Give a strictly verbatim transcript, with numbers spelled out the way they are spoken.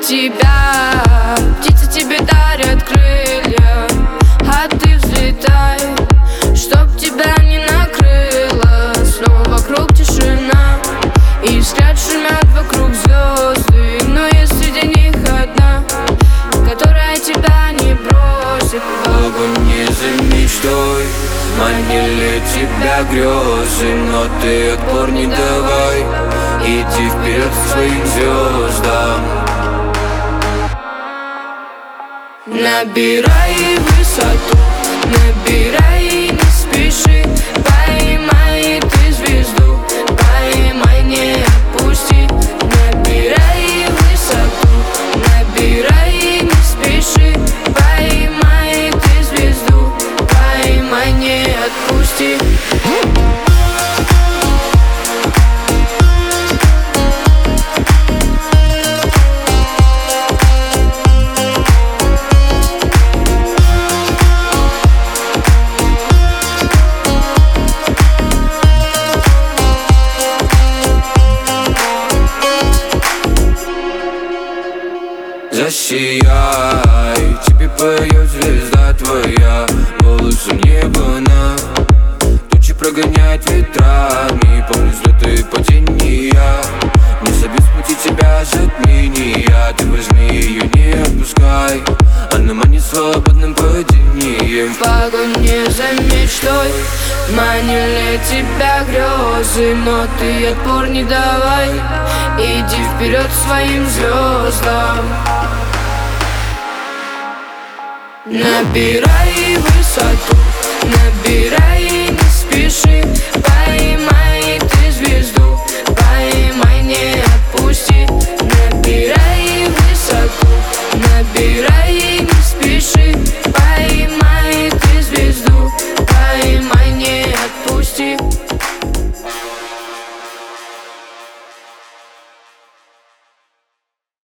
тебя. Птицы тебе дарят крылья, а ты взлетай, чтоб тебя не накрыло. Снова вокруг тишина, и взгляд шумят вокруг звезды. Но есть среди них одна, которая тебя не бросит. Погони за мечтой, манили тебя грезы, но ты отпор не давай, иди вперед к своим звездам. Набирай высоту, набирай, не спеши. Поймай ты звезду, поймай, не отпусти. Набирай высоту, набирай, не спеши. Поймай ты звезду, поймай, не отпусти. Засияй, тебе поет звезда твоя, голосом неба на тучи прогоняет ветрами. Помню взлеты и падения, не забив с пути тебя затмения. Ты возьми ее, не отпускай, она манит свободным падением. В погоне за мечтой манили тебя грезы, но ты отпор не давай, иди вперед к своим звездам. Набирай высоту,